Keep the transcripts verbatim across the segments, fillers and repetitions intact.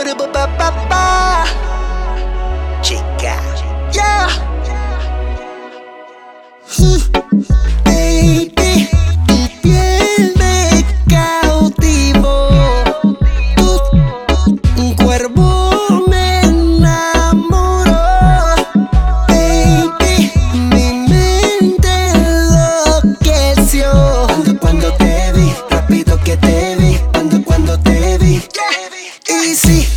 Chica, yeah. Baby, tu piel me cautivó, tu cuerpo me enamoró. Baby, mi mente enloqueció. Cuando, cuando te vi, rápido que te vi. Cuando, cuando te vi, y sí.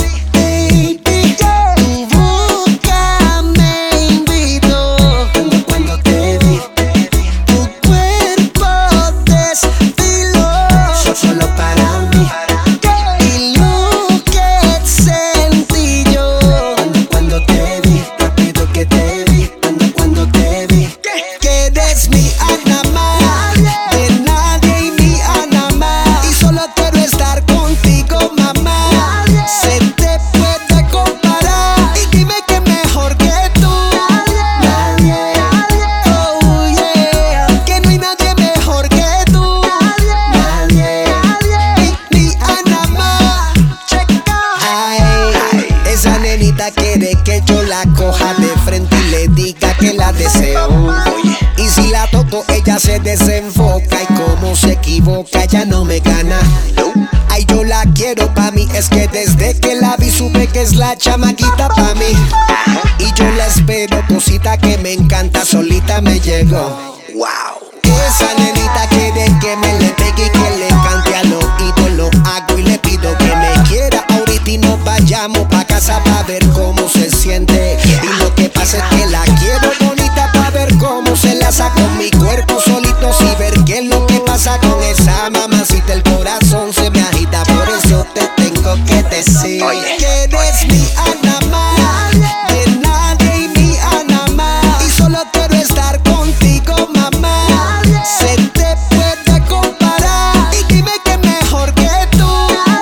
Quiere que yo la coja de frente y le diga que la deseo. Y si la toco ella se desenfoca, y como se equivoca ya no me gana. Ay, yo la quiero pa' mí, es que desde que la vi supe que es la chamaquita pa' mí. Y yo la espero, cosita que me encanta, solita me llegó. Wow. Esa nenita quiere que me le pegue y que le cante al oído. Lo hago y le pido que me quiera ahorita y nos vayamos pa' casa pa' ver cómo se siente. Y lo que pasa es que la quiero bonita pa' ver cómo se la saco mi cuerpo solito y ver qué es lo que pasa con esa mamacita. El corazón se me agita, por eso te tengo que decir que eres mi Ana más, de nadie y mi Ana más. Y solo quiero estar contigo, mamá. Se te puede comparar y dime que mejor que tú.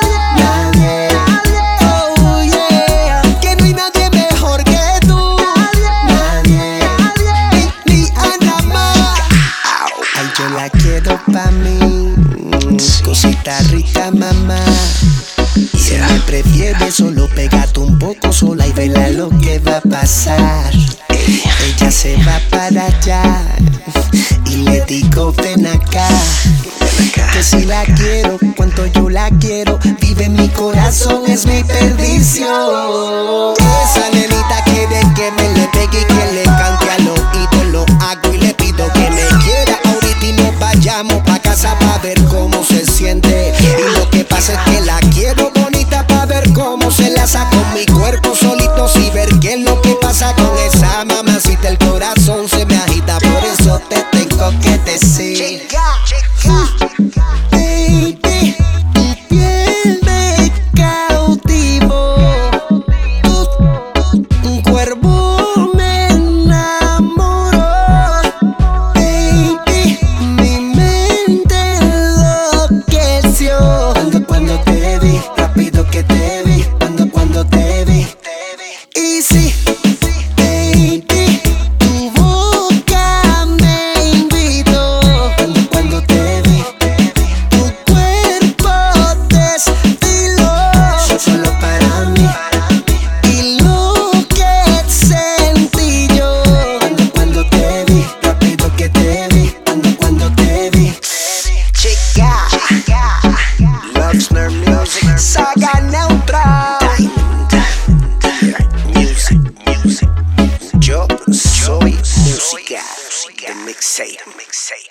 Nadie, oh yeah, que no hay nadie mejor que tú. Nadie, ni, ni Ana más. Ay, yo la quiero pa' mí, cosita rica, mamá. Si me prefieres, solo pégate un poco sola y vela lo que va a pasar. Ella se va para allá y le digo ven acá, que si la quiero, cuanto yo la quiero, vive en mi corazón, es mi perdición. Esa nenita quiere que me le pegue y que le cante al oído. Lo hago y le pido que me quiera ahorita y nos vayamos pa' casa pa' ver cómo se siente. Y lo que pasa es que la quiero bonita pa' ver cómo se la saco mi cuerpo solito y ver qué es lo que pasa con esa mamacita. El corazón se me agita, por eso te tengo que decir. Baby, tu piel me cautivó, tu cuerpo me enamoró. Baby, mi mente enloqueció. Cuando, cuando te vi, rápido que te vi. Cuando, cuando te vi, y sí. Saga Neutral. Music, music. Yo soy música. The mixtape.